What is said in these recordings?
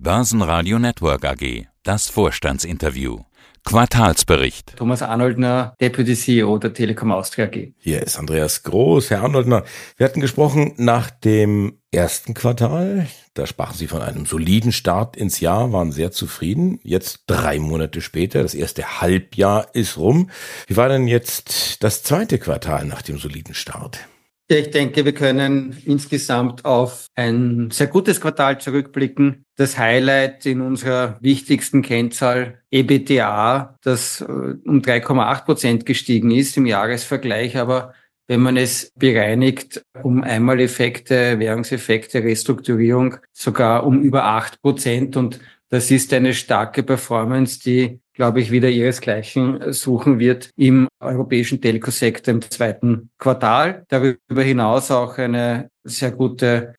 Börsenradio Network AG, das Vorstandsinterview. Quartalsbericht. Thomas Arnoldner, Deputy CEO der Telekom Austria AG. Hier ist Andreas Groß. Herr Arnoldner, wir hatten gesprochen nach dem ersten Quartal. Da sprachen Sie von einem soliden Start ins Jahr, waren sehr zufrieden. Jetzt 3 Monate später, das erste Halbjahr ist rum. Wie war denn jetzt das zweite Quartal nach dem soliden Start? Ja, ich denke, wir können insgesamt auf ein sehr gutes Quartal zurückblicken. Das Highlight in unserer wichtigsten Kennzahl EBITDA, das um 3,8% gestiegen ist im Jahresvergleich, aber wenn man es bereinigt um Einmaleffekte, Währungseffekte, Restrukturierung, sogar um über 8%. Und das ist eine starke Performance, die, glaube ich, wieder ihresgleichen suchen wird im europäischen Telco-Sektor im zweiten Quartal. Darüber hinaus auch eine sehr gute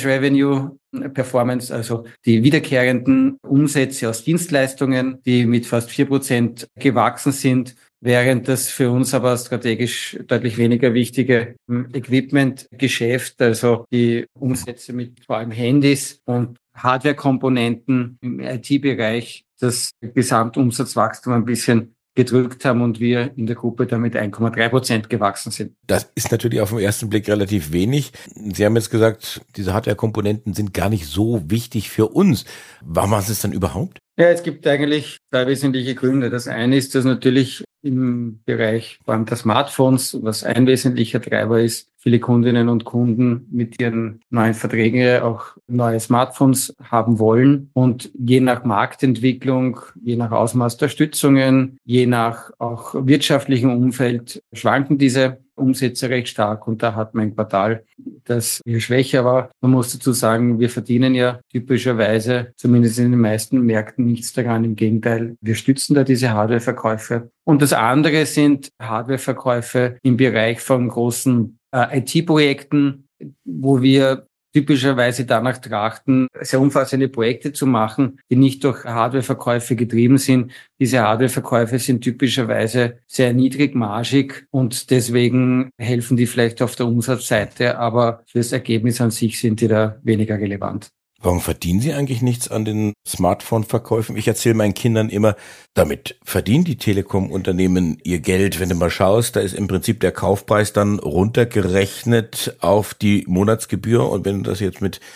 Service-Revenue-Performance, also die wiederkehrenden Umsätze aus Dienstleistungen, die mit fast 4% gewachsen sind, während das für uns aber strategisch deutlich weniger wichtige Equipment-Geschäft, also die Umsätze mit vor allem Handys und Hardware-Komponenten im IT-Bereich das Gesamtumsatzwachstum ein bisschen gedrückt haben und wir in der Gruppe damit 1,3% gewachsen sind. Das ist natürlich auf den ersten Blick relativ wenig. Sie haben jetzt gesagt, diese Hardware-Komponenten sind gar nicht so wichtig für uns. Warum machen Sie es dann überhaupt? Ja, es gibt eigentlich 2 wesentliche Gründe. Das eine ist, dass natürlich im Bereich vor allem der Smartphones, was ein wesentlicher Treiber ist, viele Kundinnen und Kunden mit ihren neuen Verträgen auch neue Smartphones haben wollen. Und je nach Marktentwicklung, je nach Ausmaß der Stützungen, je nach auch wirtschaftlichem Umfeld schwanken diese Umsätze recht stark. Und da hat man ein Quartal, das eher schwächer war. Man muss dazu sagen, wir verdienen ja typischerweise, zumindest in den meisten Märkten, nichts daran. Im Gegenteil, wir stützen da diese Hardwareverkäufe. Und das andere sind Hardwareverkäufe im Bereich von großen IT-Projekten, wo wir typischerweise danach trachten, sehr umfassende Projekte zu machen, die nicht durch Hardwareverkäufe getrieben sind. Diese Hardwareverkäufe sind typischerweise sehr niedrigmargig und deswegen helfen die vielleicht auf der Umsatzseite, aber fürs Ergebnis an sich sind die da weniger relevant. Warum verdienen Sie eigentlich nichts an den Smartphone-Verkäufen? Ich erzähle meinen Kindern immer, damit verdienen die Telekom-Unternehmen ihr Geld. Wenn du mal schaust, da ist im Prinzip der Kaufpreis dann runtergerechnet auf die Monatsgebühr. Und wenn du das jetzt mit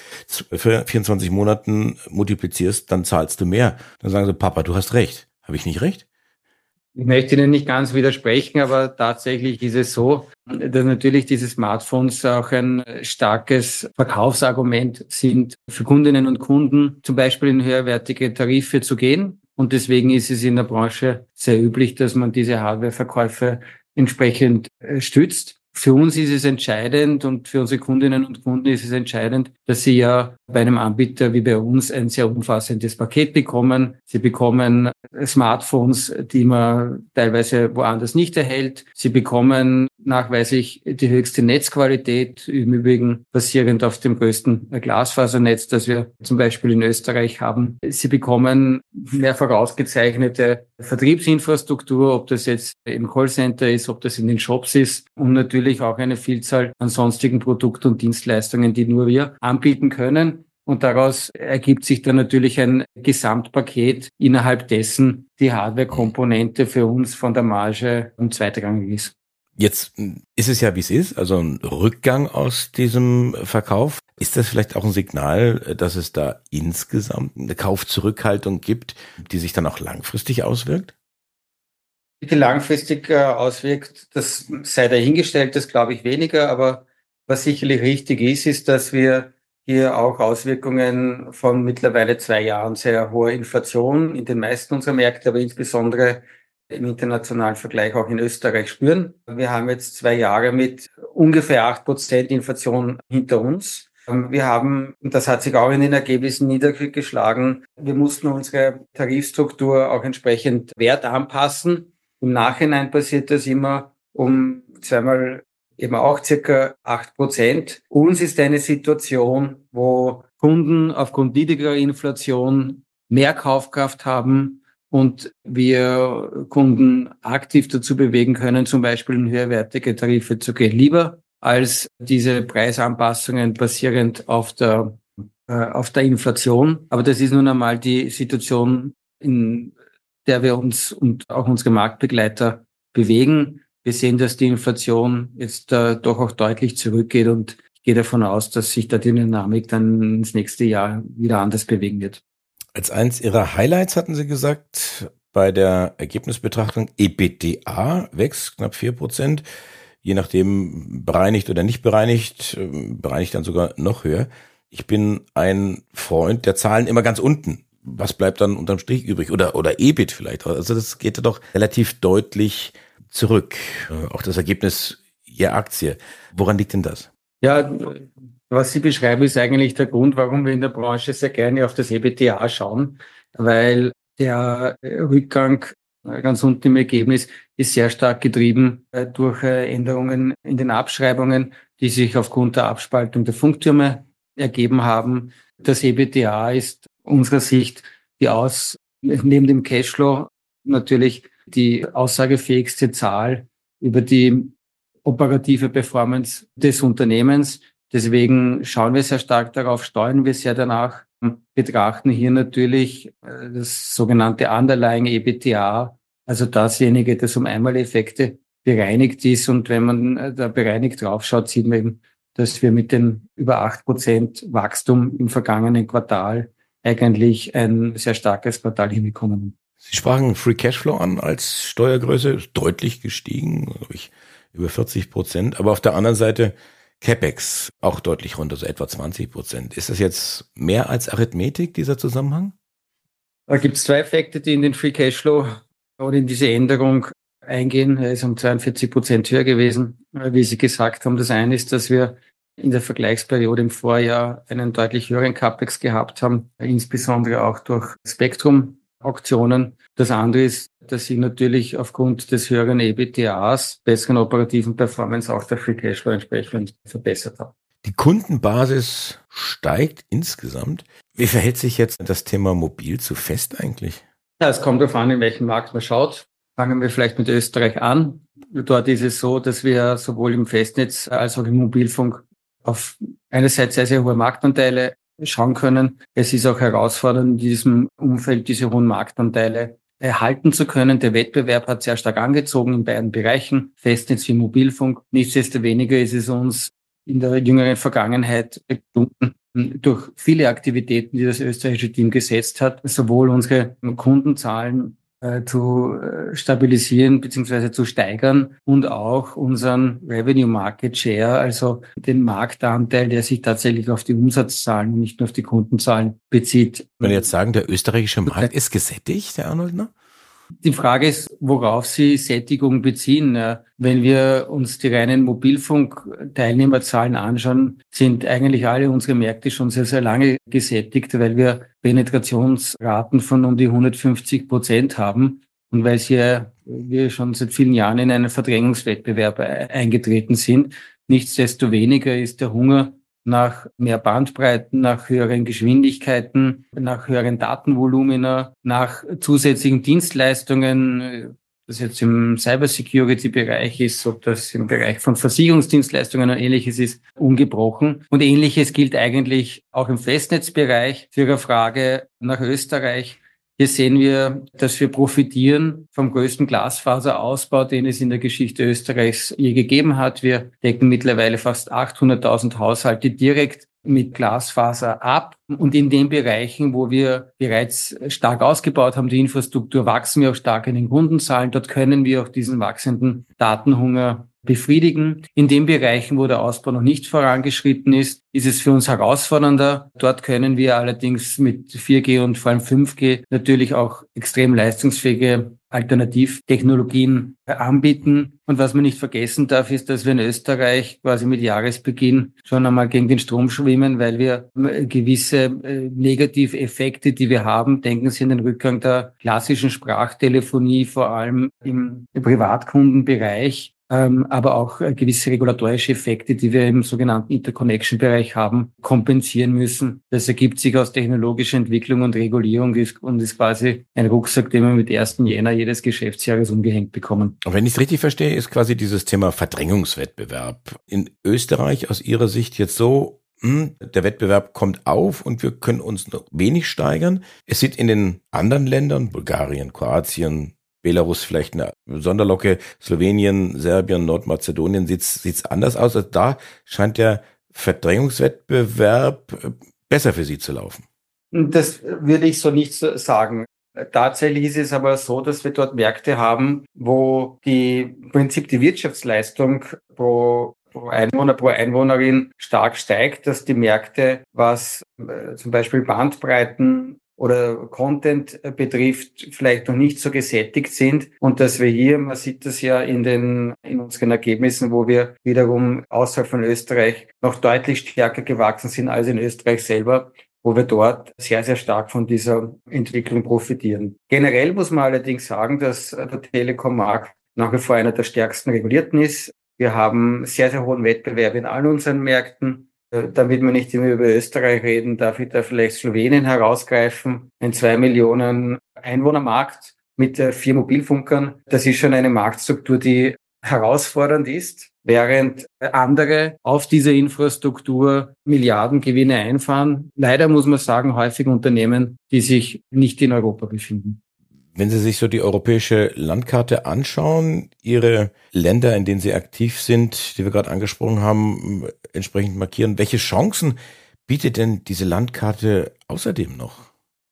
24 Monaten multiplizierst, dann zahlst du mehr. Dann sagen sie, Papa, du hast recht. Habe ich nicht recht? Ich möchte Ihnen nicht ganz widersprechen, aber tatsächlich ist es so, dass natürlich diese Smartphones auch ein starkes Verkaufsargument sind für Kundinnen und Kunden, zum Beispiel in höherwertige Tarife zu gehen. Und deswegen ist es in der Branche sehr üblich, dass man diese Hardwareverkäufe entsprechend stützt. Für uns ist es entscheidend und für unsere Kundinnen und Kunden ist es entscheidend, dass sie ja bei einem Anbieter wie bei uns ein sehr umfassendes Paket bekommen. Sie bekommen Smartphones, die man teilweise woanders nicht erhält. Sie bekommen nachweislich die höchste Netzqualität, im Übrigen basierend auf dem größten Glasfasernetz, das wir zum Beispiel in Österreich haben. Sie bekommen mehrfach ausgezeichnete Vertriebsinfrastruktur, ob das jetzt im Callcenter ist, ob das in den Shops ist und natürlich auch eine Vielzahl an sonstigen Produkten und Dienstleistungen, die nur wir anbieten können. Und daraus ergibt sich dann natürlich ein Gesamtpaket, innerhalb dessen die Hardware-Komponente für uns von der Marge zweitrangig ist. Jetzt ist es ja, wie es ist, also ein Rückgang aus diesem Verkauf. Ist das vielleicht auch ein Signal, dass es da insgesamt eine Kaufzurückhaltung gibt, die sich dann auch langfristig auswirkt? Wie langfristig auswirkt, das sei dahingestellt, das glaube ich weniger. Aber was sicherlich richtig ist, ist, dass wir hier auch Auswirkungen von mittlerweile 2 Jahren sehr hoher Inflation in den meisten unserer Märkte, aber insbesondere im internationalen Vergleich auch in Österreich spüren. Wir haben jetzt 2 Jahre mit ungefähr 8% Inflation hinter uns. Wir haben, und das hat sich auch in den Ergebnissen niedergeschlagen, wir mussten unsere Tarifstruktur auch entsprechend Wert anpassen. Im Nachhinein passiert das immer um zweimal eben auch circa 8%. Uns ist eine Situation, wo Kunden aufgrund niedrigerer Inflation mehr Kaufkraft haben und wir Kunden aktiv dazu bewegen können, zum Beispiel in höherwertige Tarife zu gehen, lieber als diese Preisanpassungen basierend auf der auf der Inflation. Aber das ist nun einmal die Situation, in der wir uns und auch unsere Marktbegleiter bewegen. Wir sehen, dass die Inflation jetzt doch auch deutlich zurückgeht und ich gehe davon aus, dass sich da die Dynamik dann ins nächste Jahr wieder anders bewegen wird. Als eins Ihrer Highlights hatten Sie gesagt, bei der Ergebnisbetrachtung EBITDA wächst knapp 4%, je nachdem bereinigt oder nicht bereinigt dann sogar noch höher. Ich bin ein Freund der Zahlen immer ganz unten. Was bleibt dann unterm Strich übrig? Oder EBIT vielleicht. Also das geht ja doch relativ deutlich zurück. Auch das Ergebnis Ihrer Aktie. Woran liegt denn das? Ja, was Sie beschreiben, ist eigentlich der Grund, warum wir in der Branche sehr gerne auf das EBITDA schauen, weil der Rückgang ganz unten im Ergebnis ist sehr stark getrieben durch Änderungen in den Abschreibungen, die sich aufgrund der Abspaltung der Funktürme ergeben haben. Das EBITDA ist unserer Sicht neben dem Cashflow natürlich die aussagefähigste Zahl über die operative Performance des Unternehmens. Deswegen schauen wir sehr stark darauf, steuern wir sehr danach, betrachten hier natürlich das sogenannte Underlying EBITDA, also dasjenige, das um Einmaleffekte bereinigt ist. Und wenn man da bereinigt draufschaut, sieht man eben, dass wir mit den über 8% Wachstum im vergangenen Quartal eigentlich ein sehr starkes Quartal hinbekommen. Sie sprachen Free Cashflow an als Steuergröße, ist deutlich gestiegen, glaube ich, über 40%. Aber auf der anderen Seite CapEx auch deutlich runter, so etwa 20%. Ist das jetzt mehr als Arithmetik, dieser Zusammenhang? Da gibt es zwei Effekte, die in den Free Cashflow oder in diese Änderung eingehen. Er ist um 42% höher gewesen, wie Sie gesagt haben. Das eine ist, dass wir in der Vergleichsperiode im Vorjahr einen deutlich höheren CapEx gehabt haben, insbesondere auch durch Spektrum-Auktionen. Das andere ist, dass sich natürlich aufgrund des höheren EBITDAs, besseren operativen Performance auch der Free Cashflow entsprechend verbessert hat. Die Kundenbasis steigt insgesamt. Wie verhält sich jetzt das Thema Mobil zu Fest eigentlich? Ja, es kommt darauf an, in welchen Markt man schaut. Fangen wir vielleicht mit Österreich an. Dort ist es so, dass wir sowohl im Festnetz als auch im Mobilfunk auf einerseits sehr, sehr hohe Marktanteile schauen können. Es ist auch herausfordernd, in diesem Umfeld diese hohen Marktanteile erhalten zu können. Der Wettbewerb hat sehr stark angezogen in beiden Bereichen, Festnetz wie Mobilfunk. Nichtsdestoweniger ist es uns in der jüngeren Vergangenheit gelungen, durch viele Aktivitäten, die das österreichische Team gesetzt hat, sowohl unsere Kundenzahlen zu stabilisieren bzw. zu steigern und auch unseren Revenue Market Share, also den Marktanteil, der sich tatsächlich auf die Umsatzzahlen und nicht nur auf die Kundenzahlen bezieht. Wenn wir jetzt sagen, der österreichische Markt ist gesättigt, Herr Arnoldner? Die Frage ist, worauf Sie Sättigung beziehen. Wenn wir uns die reinen Mobilfunk-Teilnehmerzahlen anschauen, sind eigentlich alle unsere Märkte schon sehr, sehr lange gesättigt, weil wir Penetrationsraten von um die 150% haben und weil wir schon seit vielen Jahren in einen Verdrängungswettbewerb eingetreten sind. Nichtsdestoweniger ist der Hunger nach mehr Bandbreiten, nach höheren Geschwindigkeiten, nach höheren Datenvolumina, nach zusätzlichen Dienstleistungen, das jetzt im Cybersecurity-Bereich ist, ob das im Bereich von Versicherungsdienstleistungen und Ähnliches ist, ungebrochen. Und Ähnliches gilt eigentlich auch im Festnetzbereich. Für Ihre Frage nach Österreich. Hier sehen wir, dass wir profitieren vom größten Glasfaserausbau, den es in der Geschichte Österreichs je gegeben hat. Wir decken mittlerweile fast 800.000 Haushalte direkt mit Glasfaser ab. Und in den Bereichen, wo wir bereits stark ausgebaut haben, die Infrastruktur, wachsen wir auch stark in den Kundenzahlen. Dort können wir auch diesen wachsenden Datenhunger befriedigen. In den Bereichen, wo der Ausbau noch nicht vorangeschritten ist, ist es für uns herausfordernder. Dort können wir allerdings mit 4G und vor allem 5G natürlich auch extrem leistungsfähige Alternativtechnologien anbieten. Und was man nicht vergessen darf, ist, dass wir in Österreich quasi mit Jahresbeginn schon einmal gegen den Strom schwimmen, weil wir gewisse Negativeffekte, die wir haben, denken Sie an den Rückgang der klassischen Sprachtelefonie, vor allem im Privatkundenbereich, aber auch gewisse regulatorische Effekte, die wir im sogenannten Interconnection-Bereich haben, kompensieren müssen. Das ergibt sich aus technologischer Entwicklung und Regulierung und ist quasi ein Rucksack, den wir mit 1. Jänner jedes Geschäftsjahres umgehängt bekommen. Und wenn ich es richtig verstehe, ist quasi dieses Thema Verdrängungswettbewerb in Österreich aus Ihrer Sicht jetzt so der Wettbewerb kommt auf und wir können uns noch wenig steigern. Es sieht in den anderen Ländern, Bulgarien, Kroatien, Belarus vielleicht eine Sonderlocke, Slowenien, Serbien, Nordmazedonien sieht's anders aus. Also da scheint der Verdrängungswettbewerb besser für Sie zu laufen. Das würde ich so nicht sagen. Tatsächlich ist es aber so, dass wir dort Märkte haben, wo im Prinzip die Wirtschaftsleistung pro Einwohner, pro Einwohnerin stark steigt, dass die Märkte, was zum Beispiel Bandbreiten oder Content betrifft, vielleicht noch nicht so gesättigt sind und dass wir hier, man sieht das ja in unseren Ergebnissen, wo wir wiederum außerhalb von Österreich noch deutlich stärker gewachsen sind als in Österreich selber, wo wir dort sehr, sehr stark von dieser Entwicklung profitieren. Generell muss man allerdings sagen, dass der Telekom-Markt nach wie vor einer der stärksten regulierten ist. Wir haben sehr, sehr hohen Wettbewerb in allen unseren Märkten. Damit wir nicht immer über Österreich reden, darf ich da vielleicht Slowenien herausgreifen. Ein 2 Millionen Einwohnermarkt mit 4 Mobilfunkern. Das ist schon eine Marktstruktur, die herausfordernd ist, während andere auf dieser Infrastruktur Milliardengewinne einfahren. Leider muss man sagen, häufig Unternehmen, die sich nicht in Europa befinden. Wenn Sie sich so die europäische Landkarte anschauen, Ihre Länder, in denen Sie aktiv sind, die wir gerade angesprochen haben, entsprechend markieren, welche Chancen bietet denn diese Landkarte außerdem noch?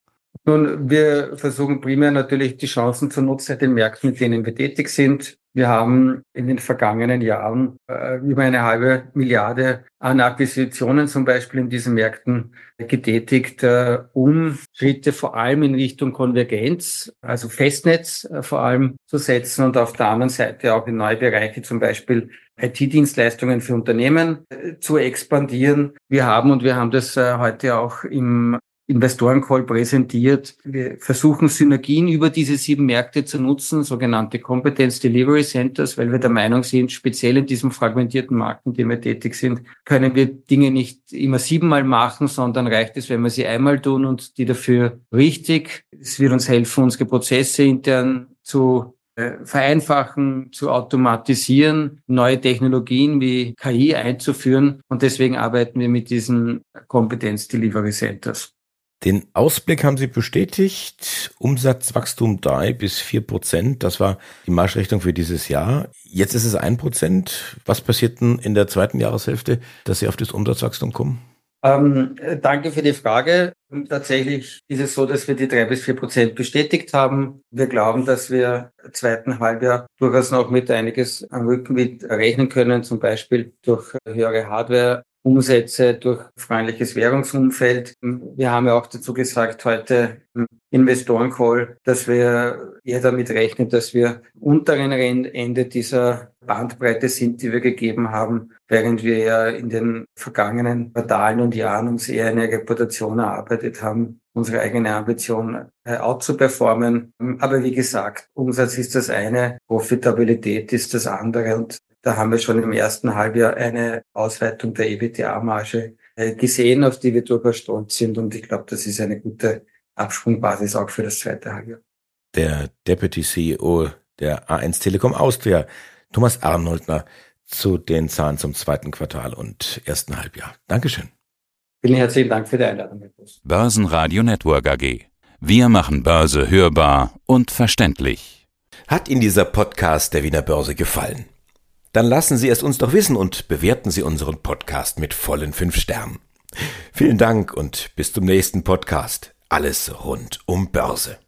Nun, wir versuchen primär natürlich die Chancen zu nutzen in den Märkten, mit denen wir tätig sind. Wir haben in den vergangenen Jahren über 1,5 Milliarde an Akquisitionen zum Beispiel in diesen Märkten getätigt, um Schritte vor allem in Richtung Konvergenz, also Festnetz vor allem zu setzen und auf der anderen Seite auch in neue Bereiche, zum Beispiel IT-Dienstleistungen für Unternehmen zu expandieren. Wir haben das heute auch im Investorencall präsentiert. Wir versuchen Synergien über diese 7 Märkte zu nutzen, sogenannte Competence Delivery Centers, weil wir der Meinung sind, speziell in diesem fragmentierten Markt, in dem wir tätig sind, können wir Dinge nicht immer 7-mal machen, sondern reicht es, wenn wir sie einmal tun und die dafür richtig. Es wird uns helfen, unsere Prozesse intern zu vereinfachen, zu automatisieren, neue Technologien wie KI einzuführen und deswegen arbeiten wir mit diesen Competence Delivery Centers. Den Ausblick haben Sie bestätigt. Umsatzwachstum 3-4%. Das war die Marschrichtung für dieses Jahr. Jetzt ist es 1%. Was passiert denn in der zweiten Jahreshälfte, dass Sie auf das Umsatzwachstum kommen? Danke für die Frage. Tatsächlich ist es so, dass wir die 3-4% bestätigt haben. Wir glauben, dass wir im zweiten Halbjahr durchaus noch mit einiges am Rückenwind rechnen können, zum Beispiel durch höhere Hardware. Umsätze durch freundliches Währungsumfeld. Wir haben ja auch dazu gesagt heute im Investorencall, dass wir eher damit rechnen, dass wir unteren Ende dieser Bandbreite sind, die wir gegeben haben, während wir ja in den vergangenen Quartalen und Jahren uns eher eine Reputation erarbeitet haben, unsere eigene Ambition out zu performen. Aber wie gesagt, Umsatz ist das eine, Profitabilität ist das andere und da haben wir schon im ersten Halbjahr eine Ausweitung der EBITDA-Marge gesehen, auf die wir durchaus stolz sind. Und ich glaube, das ist eine gute Absprungbasis auch für das zweite Halbjahr. Der Deputy CEO der A1 Telekom Austria, Thomas Arnoldner, zu den Zahlen zum zweiten Quartal und ersten Halbjahr. Dankeschön. Vielen herzlichen Dank für die Einladung. Börsenradio Network AG. Wir machen Börse hörbar und verständlich. Hat Ihnen dieser Podcast der Wiener Börse gefallen? Dann lassen Sie es uns doch wissen und bewerten Sie unseren Podcast mit vollen 5 Sternen. Vielen Dank und bis zum nächsten Podcast. Alles rund um Börse.